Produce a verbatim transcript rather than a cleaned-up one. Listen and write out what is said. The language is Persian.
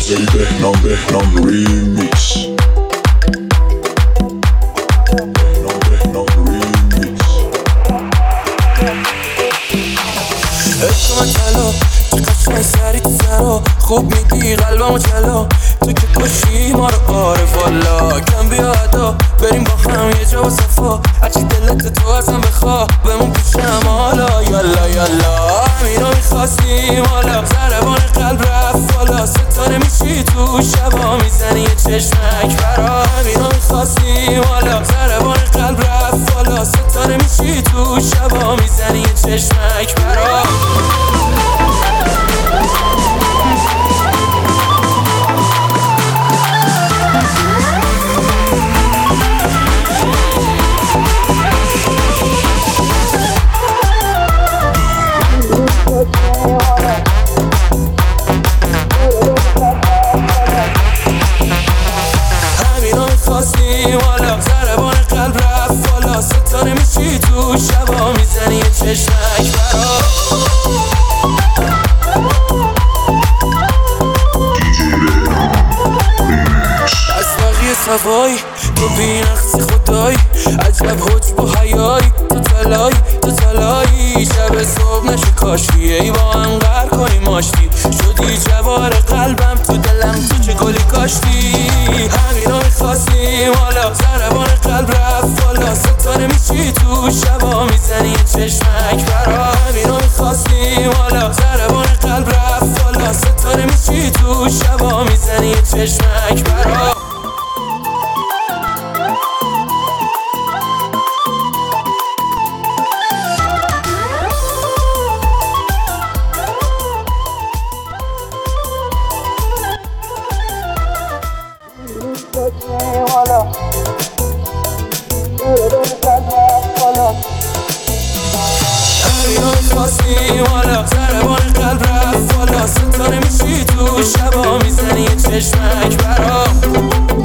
زی بهنام بهنام ریمیکس. بهنام بهنام ریمیکس. عشق من طلا چه قشنگ سری تو سرا خوب میدی قلبمو جلا تو که کشی ما رو آره والا کم بیادا بریم با هم یه جا و صفا هرچی دلت تو ازم بخوا بمون پیشم حالا یالا یالا همینو میخواستیم حالا ضربان قلب رفت بالا ستاره میشی تو شبا میزنی یه چشمک برا همینو میخواستیم حالا ضربان قلب رفت بالا ستاره میشی تو شبا میزنی یه چشمک برا همینو میخواستیم حالا ضربان قلب رفت بالا ستاره میشی تو شبا میزنی یه چشمک برا از بقیه سوایی تو بینقصی خدایی عجب حج با حیایی تو تلایی تو تلایی شب صبح نشه کاشی ای با هم غر کنی ماشتی شدی جوار قلبم تو دلم تو چه گلی کاشتی همینو میخواستیم حالا ضربان قلب رفت بالا ستاره میشی تو شبا میزنی یه چشمک برا همینو میخواستیم حالا ضربان قلب رفت بالا ستاره میشی تو شبا میزنی یه چشمک برا همینو میخواستیم حالا ضربان قلب رفت بالا ستاره میشی تو شبا میزنی یه چشمک برا